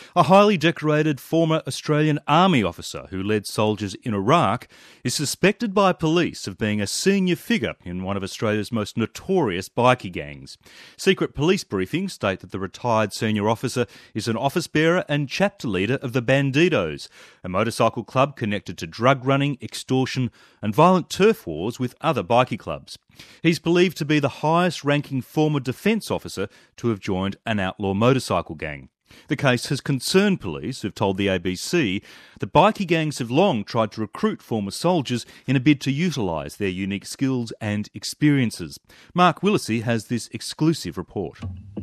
A highly decorated former Australian Army officer who led soldiers in Iraq is suspected by police of being a senior figure in one of Australia's most notorious bikie gangs. Secret police briefings state that the retired senior officer is an office bearer and chapter leader of the Bandidos, a motorcycle club connected to drug running, extortion and violent turf wars with other bikie clubs. He's believed to be the highest-ranking former defence officer to have joined an outlaw motorcycle gang. The case has concerned police, who've told the ABC that bikie gangs have long tried to recruit former soldiers in a bid to utilise their unique skills and experiences. Mark Willesee has this exclusive report.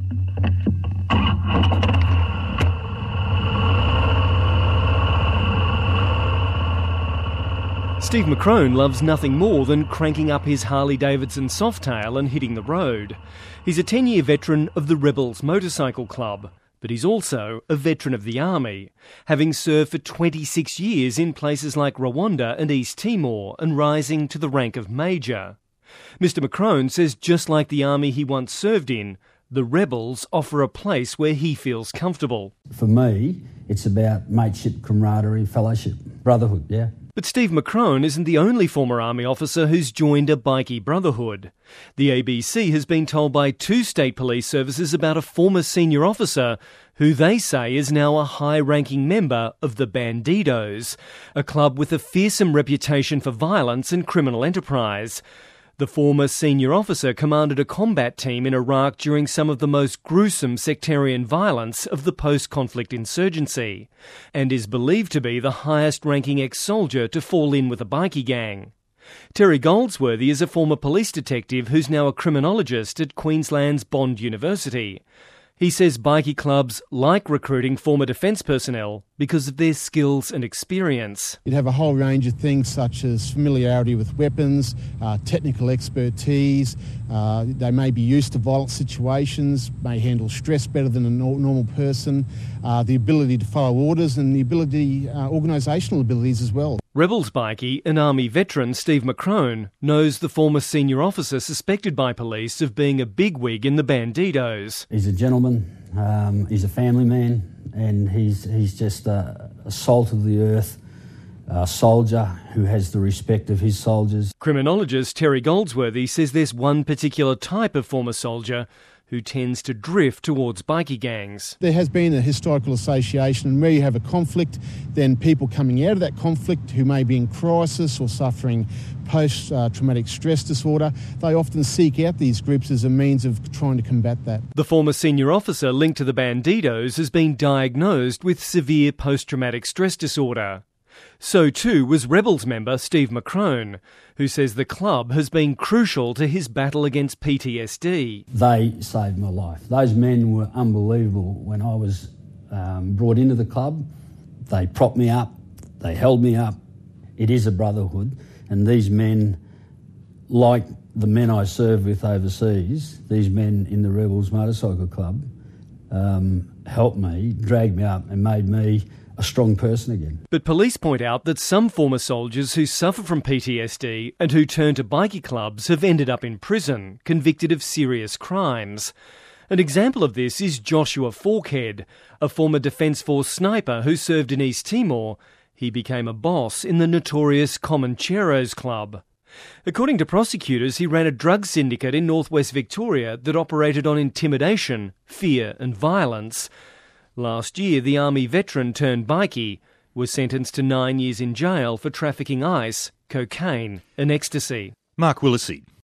Steve McCrone loves nothing more than cranking up his Harley-Davidson Softail and hitting the road. He's a 10-year veteran of the Rebels Motorcycle Club, but he's also a veteran of the Army, having served for 26 years in places like Rwanda and East Timor and rising to the rank of Major. Mr McCrone says just like the Army he once served in, the Rebels offer a place where he feels comfortable. For me, it's about mateship, camaraderie, fellowship, brotherhood, yeah. But Steve McCrone isn't the only former Army officer who's joined a bikie brotherhood. The ABC has been told by two state police services about a former senior officer who they say is now a high-ranking member of the Bandidos, a club with a fearsome reputation for violence and criminal enterprise. The former senior officer commanded a combat team in Iraq during some of the most gruesome sectarian violence of the post-conflict insurgency, and is believed to be the highest-ranking ex-soldier to fall in with a bikie gang. Terry Goldsworthy is a former police detective who's now a criminologist at Queensland's Bond University. He says bikie clubs like recruiting former defence personnel because of their skills and experience. You'd have a whole range of things such as familiarity with weapons, technical expertise. They may be used to violent situations, may handle stress better than a normal person, the ability to follow orders and the organisational abilities as well. Rebels bikie and Army veteran Steve McCrone knows the former senior officer suspected by police of being a bigwig in the Bandidos. He's a gentleman, he's a family man, and he's just a salt of the earth, a soldier who has the respect of his soldiers. Criminologist Terry Goldsworthy says there's one particular type of former soldier who tends to drift towards bikie gangs. There has been a historical association, and where you have a conflict, then people coming out of that conflict who may be in crisis or suffering post-traumatic stress disorder, they often seek out these groups as a means of trying to combat that. The former senior officer linked to the Bandidos has been diagnosed with severe post-traumatic stress disorder. So too was Rebels member Steve McCrone, who says the club has been crucial to his battle against PTSD. They saved my life. Those men were unbelievable. When I was brought into the club, they propped me up, they held me up. It is a brotherhood, and these men, like the men I served with overseas, these men in the Rebels Motorcycle Club, helped me, dragged me up and made me a strong person again. But police point out that some former soldiers who suffer from PTSD and who turn to bikie clubs have ended up in prison, convicted of serious crimes. An example of this is Joshua Forkhead, a former Defence Force sniper who served in East Timor. He became a boss in the notorious Comancheros Club. According to prosecutors, he ran a drug syndicate in northwest Victoria that operated on intimidation, fear and violence. Last year, the Army veteran turned bikie was sentenced to 9 years in jail for trafficking ice, cocaine and ecstasy. Mark Willesee.